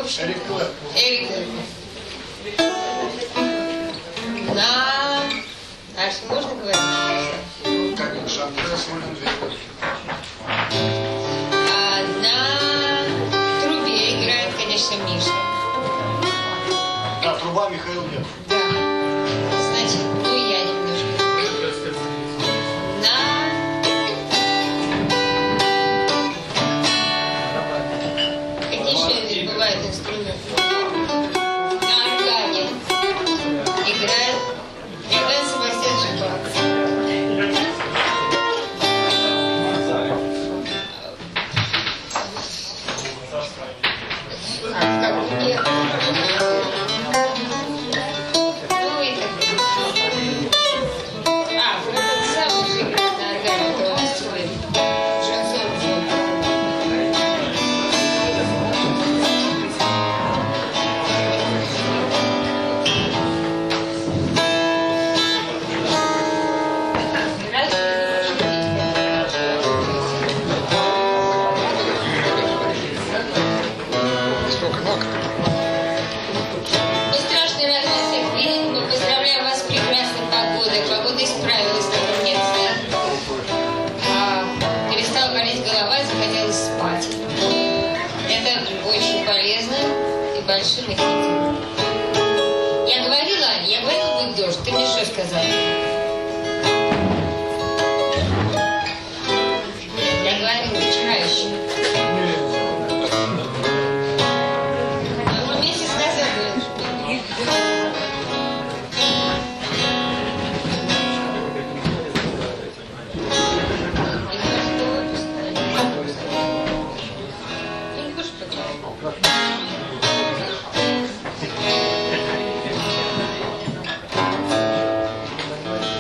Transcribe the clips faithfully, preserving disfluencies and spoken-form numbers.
общем. Эрик. На... Дальше можно говорить? Конечно. А на трубе играет, конечно, Миша. Да, труба Михаил нет. Да. Значит, ну и я немножко. На... Какие еще здесь бывают инструменты? На органе играет Иоганн Себастьян Шпак. А в каком Ну и так далее. А, в этот самый же играет на органе, кто у нас свой шансон. Мы страшно рады вас всех видеть. Мы поздравляем вас с прекрасной погодой. Погода исправилась, там нет снега. А, перестала болеть голова, захотелось спать. Это очень полезно и большим эффектом. Я говорила, я говорила, будет дождь. Ты мне что сказал? Я говорила вчера еще. Мы месяц назад говорили, что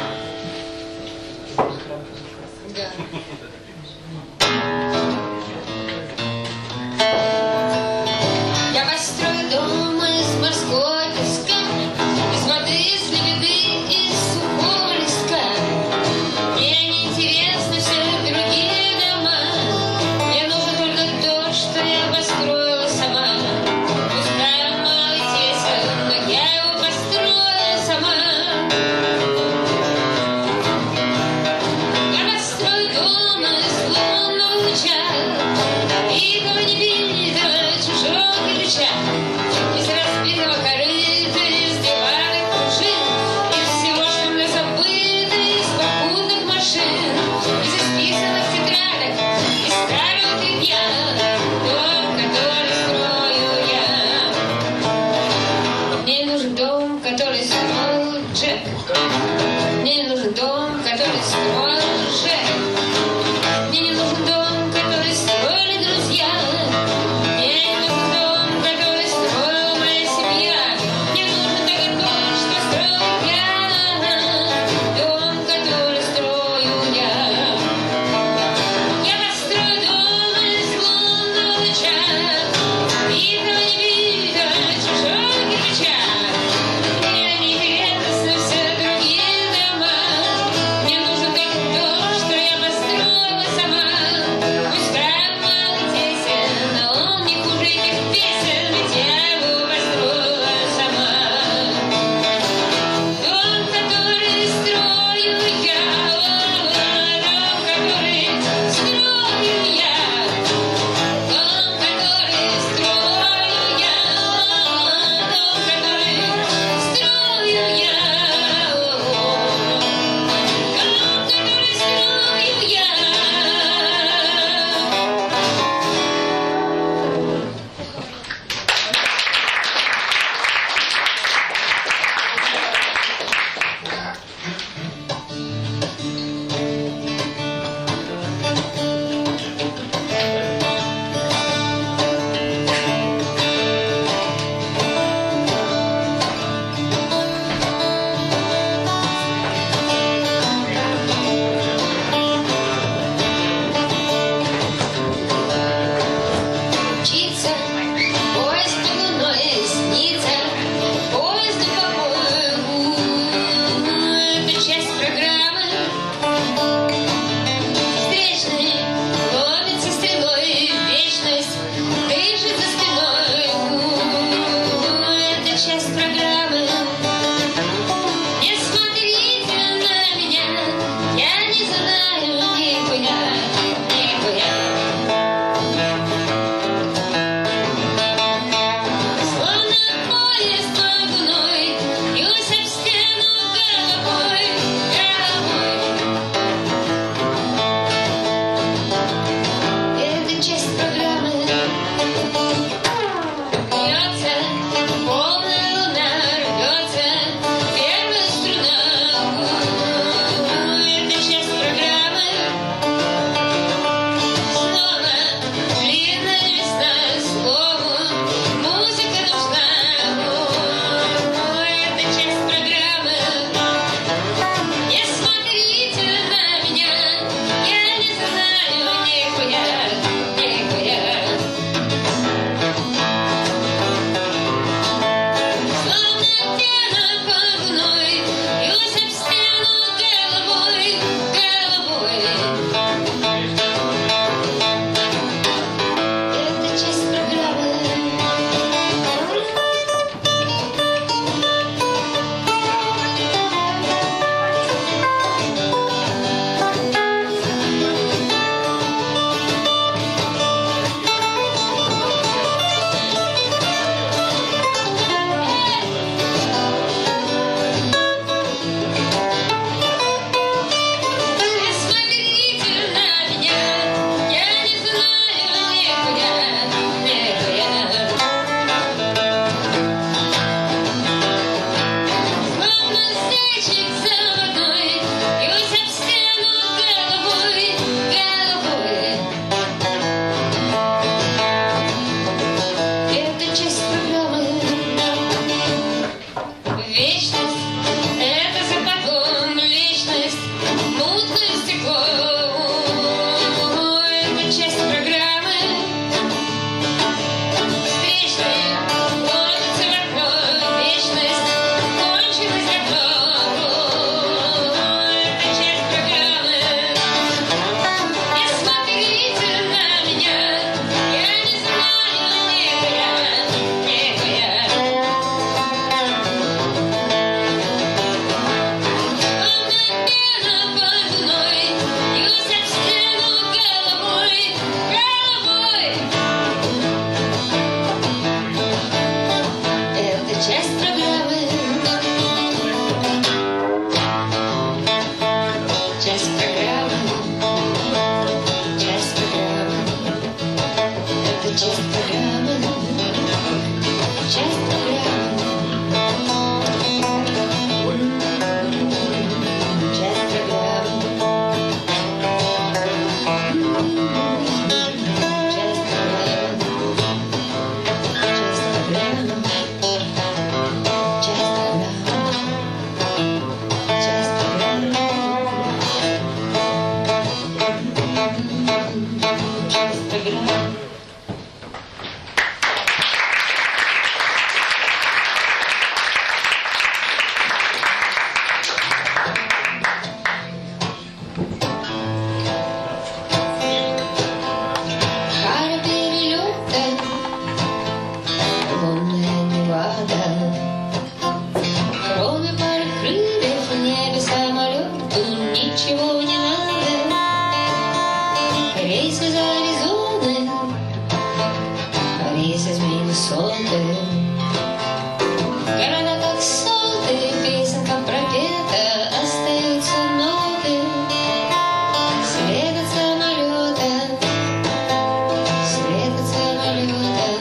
высоты. Города как соты, песенка пропета, остаются ноты. След от самолета, след от самолета.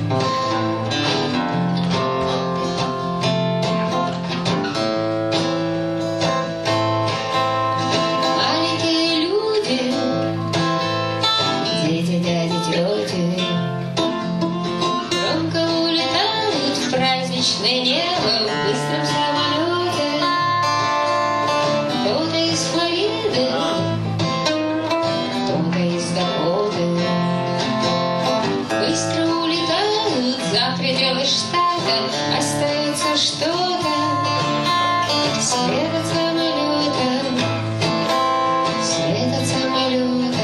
Маленькие люди, дети, дяди, тети, громко улетают в праздничное небо в быстром самолете. Кто-то из Флориды, кто-то из Дакоты. Быстро улетают за пределы штата, остается что-то. След от самолета, след от самолета.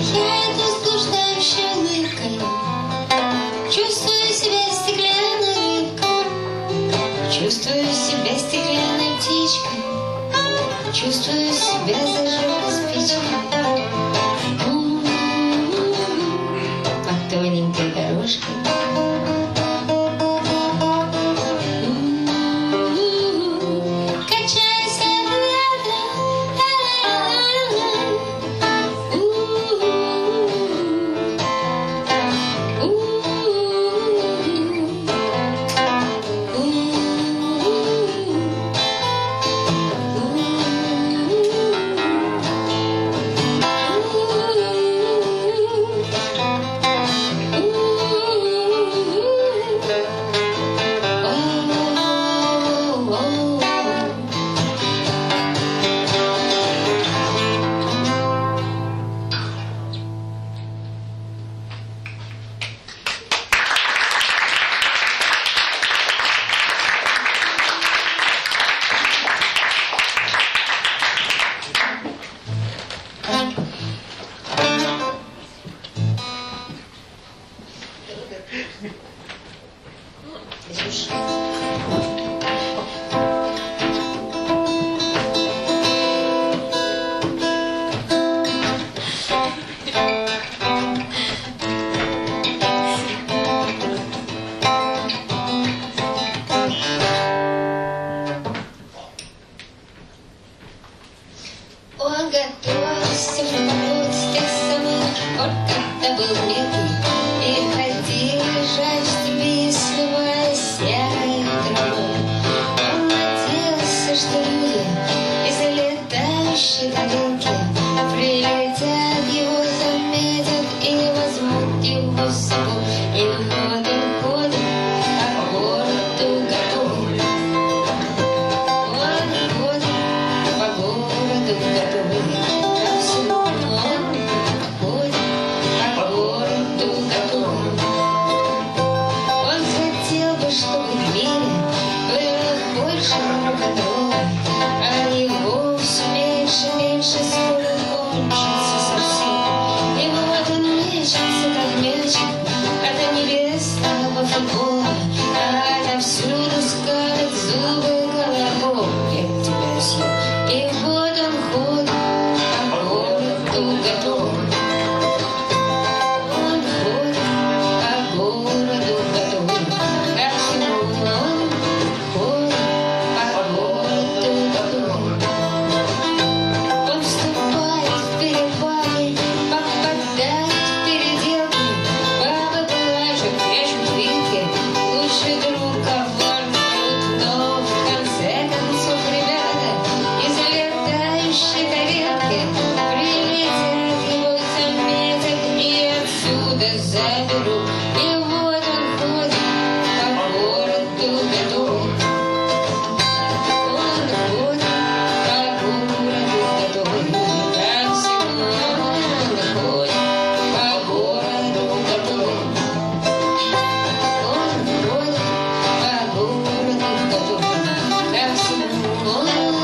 Я иду с блуждающей улыбкой, чувствую себя стеклянной рыбкой, чувствую себя стеклянной птичкой, чувствую себя зажженной спичкой. По тоненькой дорожке. Он готовился в путь с тех самых пор, когда был летом, и ходил лежать в степи, смывая серой травой. Он надеялся, что люди из летающей тарелки прилетят, его заметят и возьмут его с собой. И вот он ходит по городу готовый. Он ходит по городу готовый. Ко всему он ходит по городу готовый. Он хотел бы, чтобы в мире было больше рок-н-ролла, а его все меньше, меньше, скоро кончится совсем. И вот он мечется, как мячик, от небесного футбола, а отовсюду скалят зубы колобок. Я тебя съем. И вот он ходит по городу готовый. Он ходит по городу готовый. Ко всему он ходит по городу готовый. Он вступает в перепады, попадает в переделки. Бабы плачут, прячут вилки, лучший друг ковар врут, но в конце концов, ребята, из летающей тарелки прилетят, его заметят и отсюда заберут. И вот он ходит по городу готовый. Он ходит по городу готовый. Ко всему он ходит по городу готовый. Он ходит по городу готовый. Ко всему он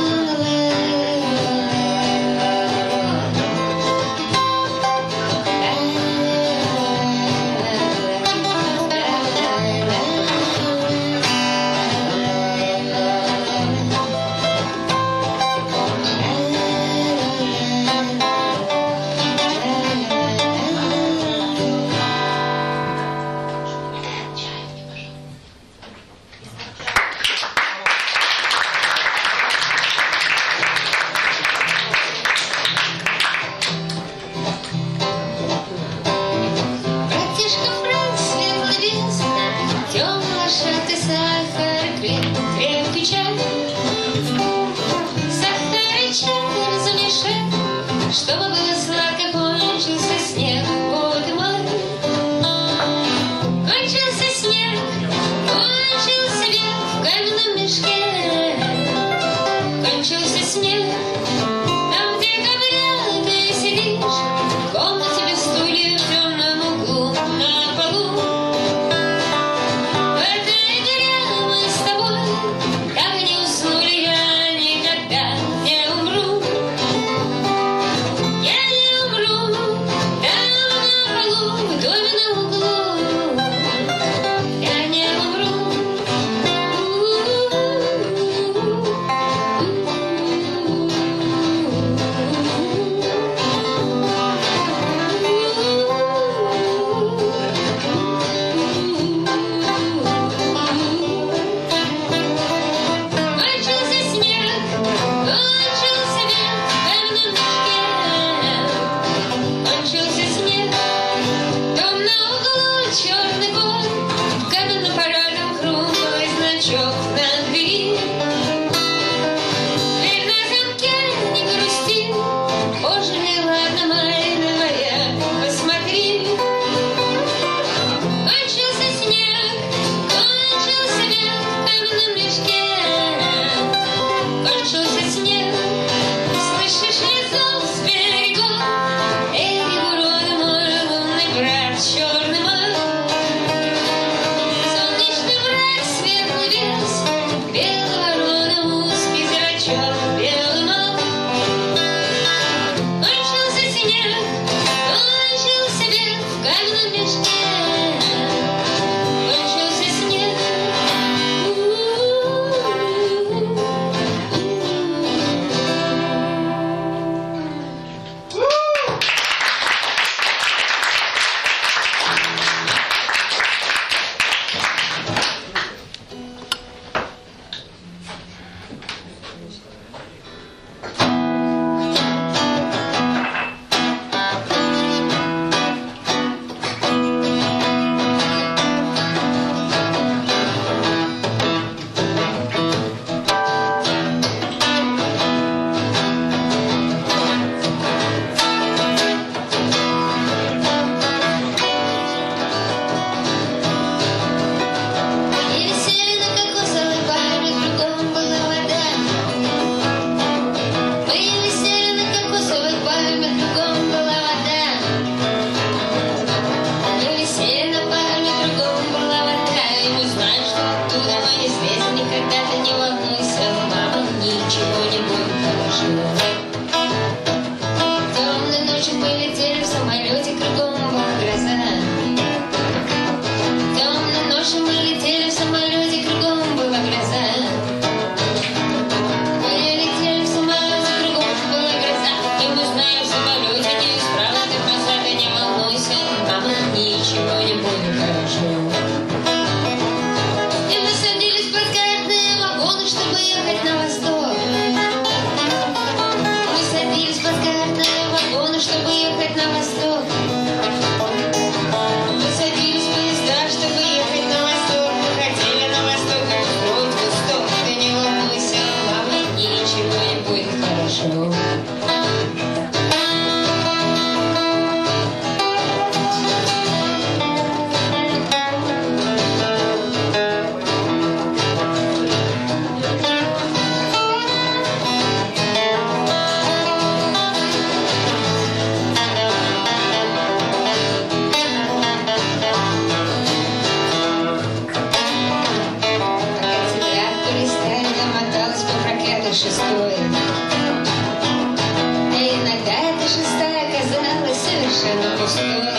совершенно пустой.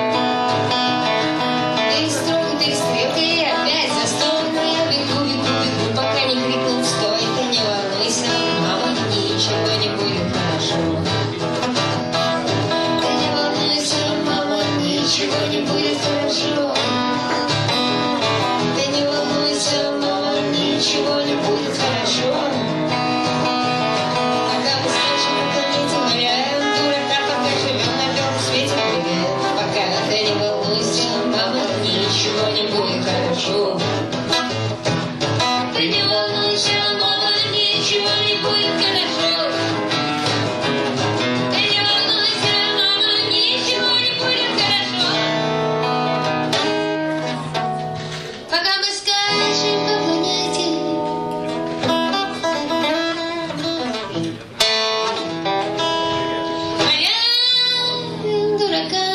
Ты стрелка, ты стрелка, и опять за стол. Я бегу, бегу, бегу, пока не крикнул стой. Ты не волнуйся, мама, ничего не будет хорошо. Ты не волнуйся, мама, ничего не будет хорошо. Ты не волнуйся, мама, ничего не будет хорошо. Пока мы скачем по планете, гуляем, дурака, пока живем на белом свете, гуляем. Пока ты не волнуйся, мама, ничего не будет хорошо. Ты не волнуйся, мама, ничего не будет хорошо. Ты не волнуйся, мама, ничего не будет хорошо. Пока мы скачем по планете, валяем дурака.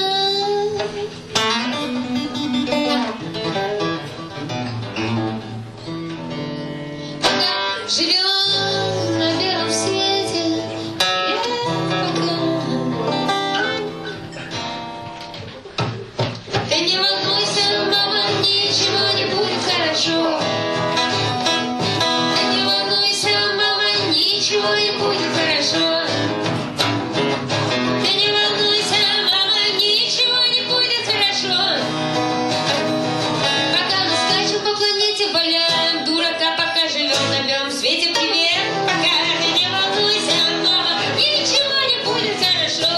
Пока живем на белом свете, ты не волнуйся, мама, ничего не будет хорошо. Ты не волнуйся, мама, ничего не будет хорошо. Ты не волнуйся, мама, ничего не будет хорошо. Пока мы скачем по планете, валяем дурака, пока живем на белом свете, привет. Пока ты не волнуйся, мама, ничего не будет хорошо.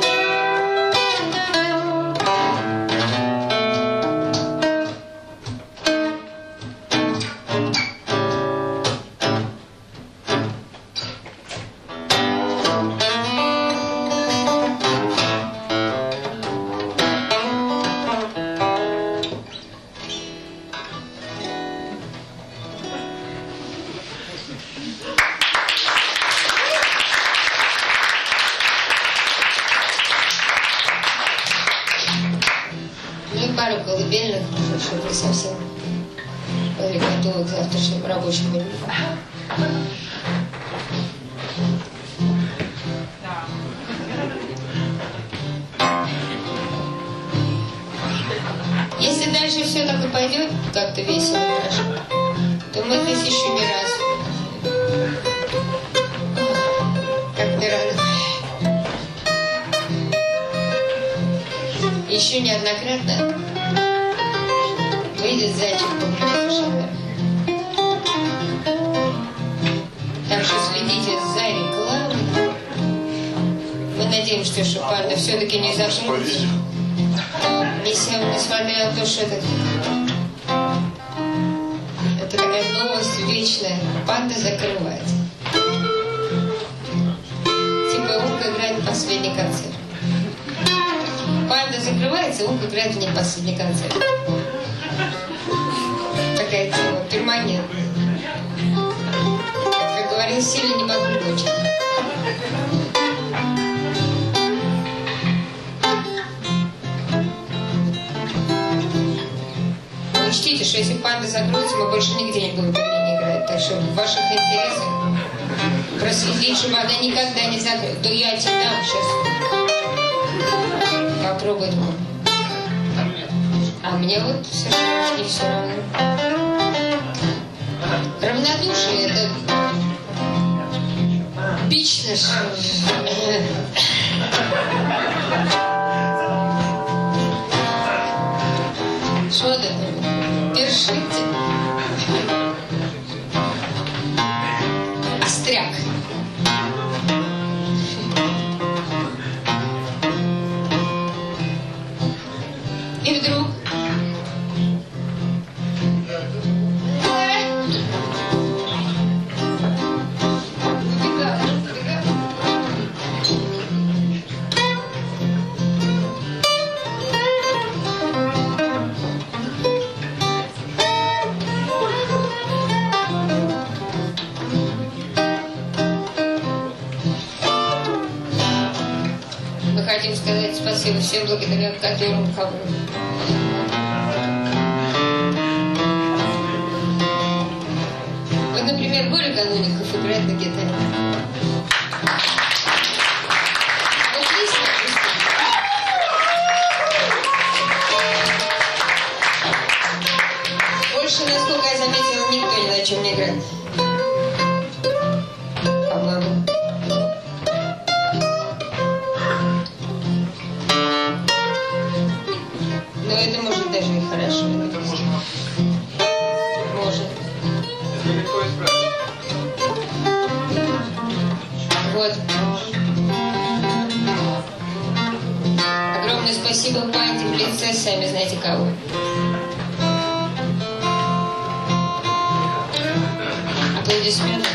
Ну и пару колыбельных, чтобы вы совсем были готовы к завтрашнему рабочему дню. Если дальше все так и пойдет, как-то весело и хорошо, то мы здесь еще не раз. Как мне рано. Еще неоднократно выйдет зайчик по шагам. Так что следите за рекламой. Мы надеемся, что панда все-таки не закроется. Несмотря на то, что это, это такая новость вечная. Панда закрывается. Типа Умка играет последний концерт. Панда закрывается, Умка играет в ней последний концерт. Такая тема перманентная. Как говорил Сильный, не могу дочь. Учтите, что если панда закроется, мы больше нигде не будем в Берлине играть. Так что в ваших интересах проследить, чтобы она никогда не закрылась. Да я тебе дам сейчас. Попробуй. А мне вот совершенно не все равно. Равнодушие — это бич наш. Что это? Першите. Остряк. И вдруг хотим сказать спасибо всем, благодаря которым кого. Вот, например, Боря Канунников играет на гитаре. Вот есть, чем мне играть. По-моему. Но это может даже и хорошо. Это можно. Может. Это легко исправить. Вот. Огромное спасибо Панде в лице, сами знаете кого. Аплодисменты.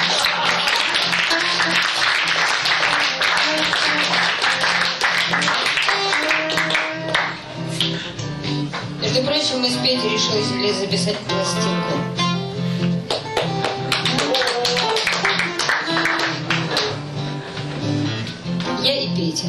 Между прочим, мы с Петей решили записать пластинку. Я и Петя.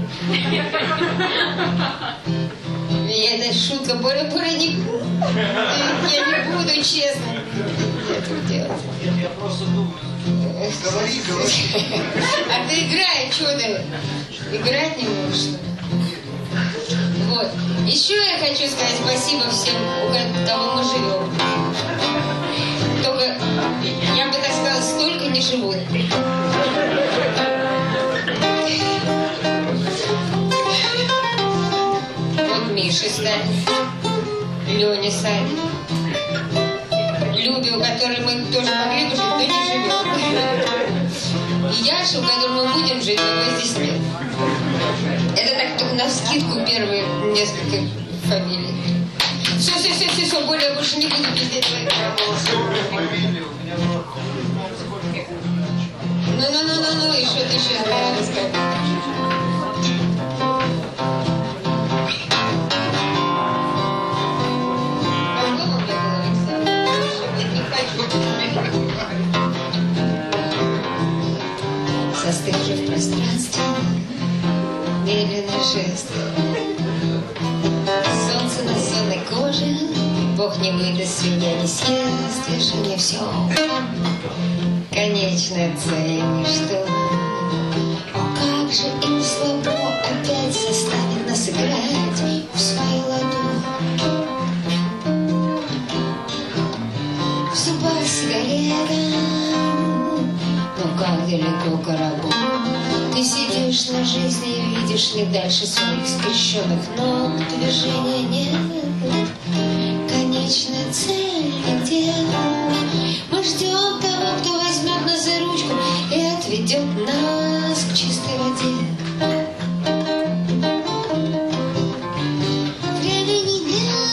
Я это шутка, Боря, Боря, не... Я не буду, честно. этого делать. Я просто думаю. Говори, говори. А ты играй, что ты? Играть не можешь. Вот. Еще я хочу сказать спасибо всем, у кого мы живем. Только, я бы так сказала, столько не живут. Вот Миша Сталин, Леня Садин, Любе, у которой мы тоже могли бы жить, но не живем. И Яша, у которой мы будем жить, но его здесь нет. Это так только навскидку первые несколько фамилий. Все, все, все, все, все, более больше не буду пиздеть. Ну, ну, ну, ну, ну, и что ты еще рассказываешь? Застывши в пространстве, медленно шествие. Солнце на сонной коже, Бог не выдаст, свинья не съест, движение все. Конечная цель ничто. О, как же им слабо опять заставить нас играть в свою ладонь. В зубах сигарета, но как далеко коробок. Ты сидишь на жизни и видишь не дальше своих скрещенных ног. Движения нет, конечная цель где? Мы ждем того, кто возьмет нас за ручку и отведет нас к чистой воде. Времени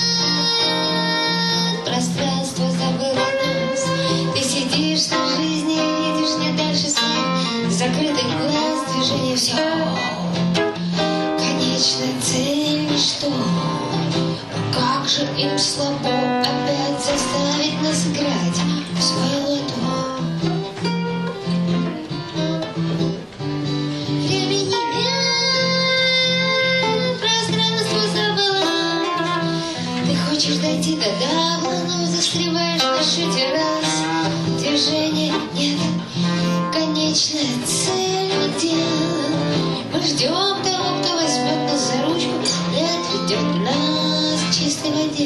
нет, пространство забыло нас. Ты сидишь на жизни и видишь не дальше своих закрытых глаз. Движение все, конечная цель что? Как же им слабо опять заставить нас играть в свою ладонь. Времени нет, пространство забыло. Ты хочешь дойти до дабла, но застреваешь на шуте раз. Движения нет, конечная цель где? Мы ждем того, кто возьмет нас за ручку и отведет нас к чистой воде.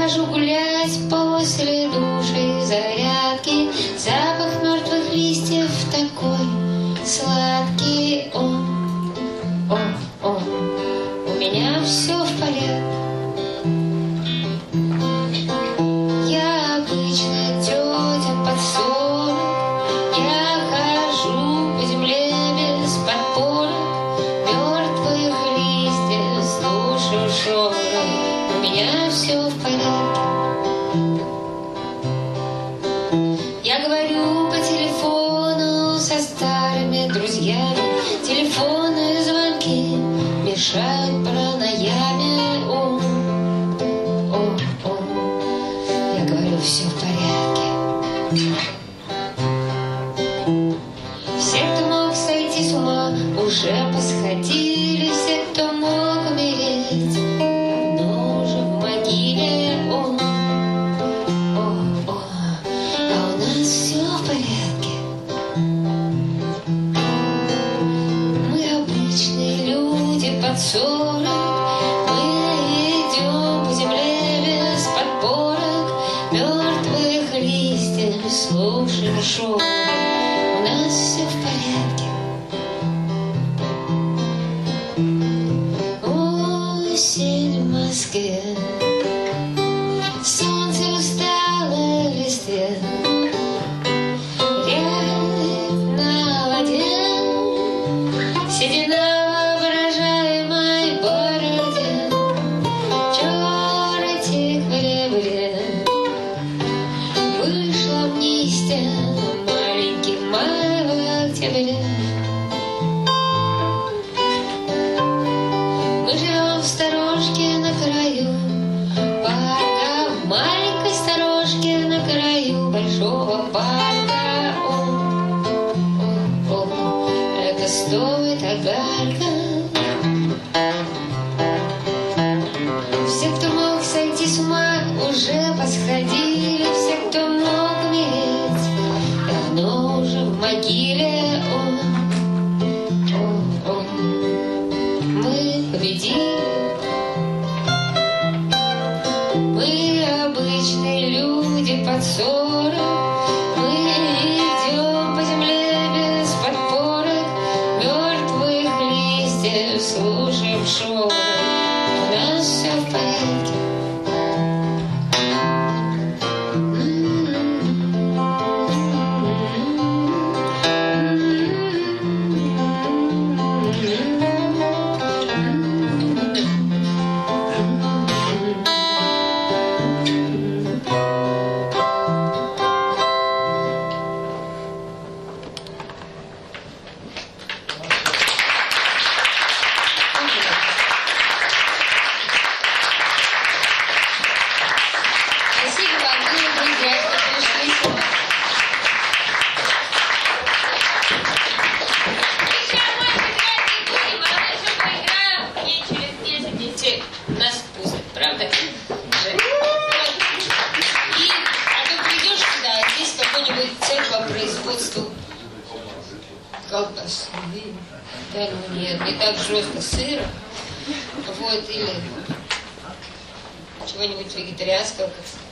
хожу гулять после души зарядки. Запах мертвых листьев такой сладкий. О, о, о, у меня все в порядке. Я обычно тетя под сорок. Я хожу по земле без подпорок. Мертвых листьев слушаю шорох. У меня все в порядке. Я говорю по телефону со старыми друзьями. Телефонные звонки мешают пранаяме. О, о, о, я говорю, все в порядке. Все, кто мог сойти с ума, уже посходили. Все, кто мог умереть, давно уже в могиле. О, о, о, а у нас все в порядке. Мы обычные люди под сорок. Мы идем по земле без подпорок. Мертвых листьев слушаем шорох. У нас все в порядке. Осень в Москве, солнце устало в листве, рябь на воде, седина в воображаемой бороде, чертик в ребре. Вышла амнистия маленьким май в октябре. Мы живем в сторожке на краю парка, в маленькой сторожке на краю большого парка. О, о, о, это стоит огарка. Все, кто мог сойти с ума, уже посходили. Все, кто мог умереть, давно уже в могиле. О, о, о, мы победили. Мы обычные люди под сорок. Мы идем по земле без подпорок. Мертвых листьев слушаем шорох. У нас все в порядке. Спасибо вам, милые друзья, что пришли сюда. Мы сейчас больше играть не будем, а мы еще поиграем, и через десять дней нас пустят, правда? И, а то придешь сюда, а здесь какой-нибудь цех по производству колбасы. Да, ну нет, не так жестко, сыра. Вот, или чего-нибудь вегетарианского.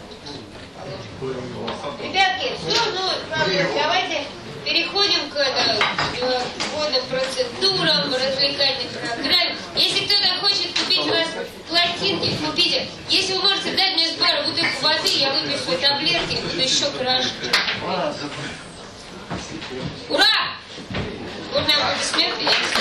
Ребятки, все, ну, давайте переходим к, это, к водным процедурам, развлекательной программе. Если кто-то хочет купить у нас пластинки, купите. Если вы можете дать мне с пару бутылку воды, я выпью свои таблетки, буду еще краше. Ура! Вот нам аплодисменты.